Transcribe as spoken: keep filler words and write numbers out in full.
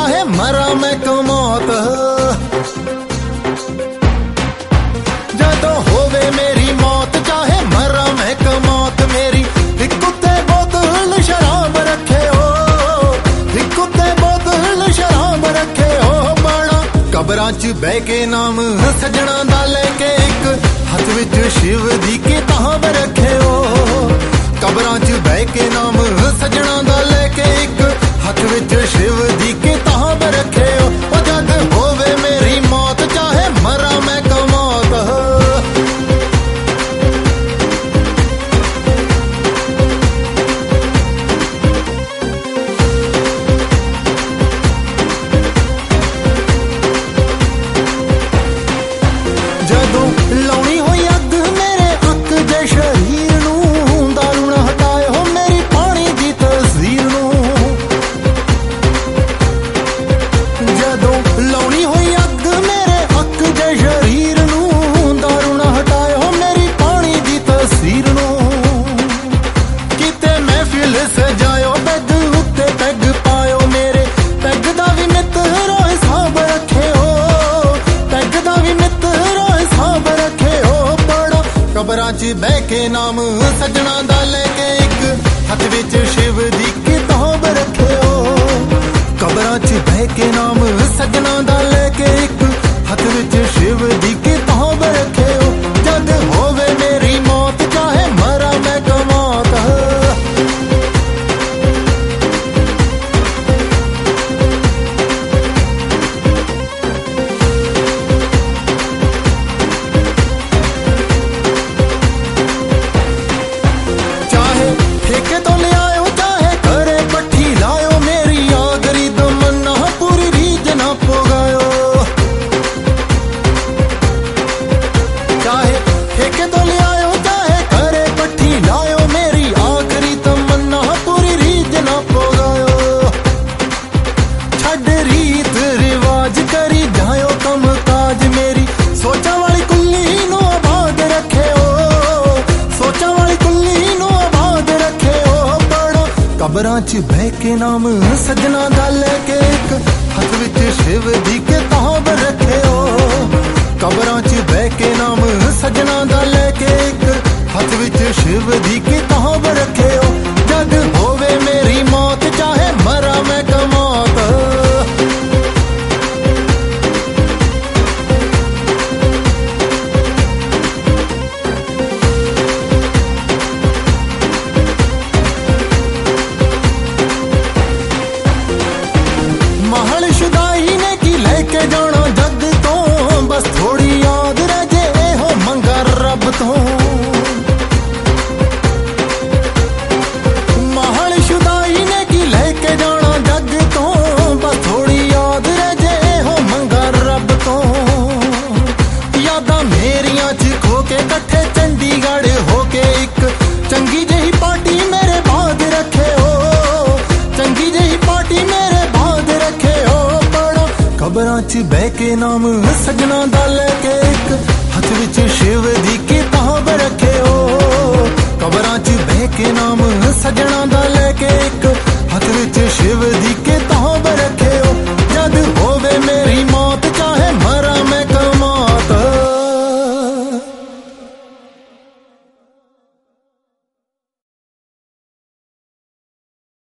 चाहे मरा मैं कमौत जदों होवे मेरी मौत चाहे मरा मैं कमौत मेरी एक कुत्ते बोतल शराब रखे हो एक कुत्ते बोतल शराब रखे हो बाणा कबरां च बह के नाम सजना दा लेके एक हथ विच शिव दी किताब रखे हो कबरां च बह के नाम सजना दा लेके एक हथ विच शिव दी किताब रखे हो जद होवे मेरी मौत चाहे मरा मैं कमौत जदों लाउणी होई अग मेरे अक दे शरीर नूं दारू ना हटाए हो मेरी पानी दी तस्वीर नूं जदों लाउणी होई अग मेरे अक दे शरीर नूं दारू ना हटाए हो मेरी पानी दी तस्वीर नूं किते महफिल सजायो पैग उत्ते पैग पायो मेरे पैग दा भी मित्रो हिसाब रखे हो पैग दा भी मित्रो हिसाब रखे हो बड़ा कबरां च बह के नाम सजना दा लेके एक हथ विच शिव दी किताब रखे हो कबरां च बह के नाम सजना दा लेके एक हथ विच शिव दी किताब रखे हो जद होवे मेरी मौत चाहे मरा मैं कमौत चाहे ठेके तो ले आयो चाहे करे पट्टी लायो मेरी आगरी तमन्ना पूरी रीझ ना पोगायो चाहे ठेके तो ले आयो चाहे करे पट्टी लायो मेरी आखरी तमन्ना पूरी रीझ ना पोगायो छड़ रीत रिवाज करी जायो कम काज मेरी सोचा वाली कुल्ली नो आबाद रखे हो सोचा वाली कुल्ली नो आबाद रखे हो बड़ा कबरां च बह के नाम सजना दा लेके एक हथ विच शिव दी किताब रखे हो कबरां च बह के नाम सजना दा लेके एक हथ विच शिव दी किताब रखे हो जद होवे मेरी मौत चाहे मरा मैं कमौत महल शुदाई ने की लेके जाना जग तो बस थोड़ी याद रह जे हो मंगा रब तो महल शुदाई ने की लेके जाना जग तो बस थोड़ी याद रह जे हो मंगा रब तो यादां मेरियां च खो के कट्ठे चंडीगढ़ होके एक चंगी जही पार्टी मेरे बाद रखे हो चंगी जही पार्टी मेरे बाद रखे हो बड़ा कबरां च बह के नाम सजना दा लेके एक हथ विच शिव दी किताब रखे हो कबरां च बह के नाम सजना दा लेके एक हथ विच शिव दी किताब रखे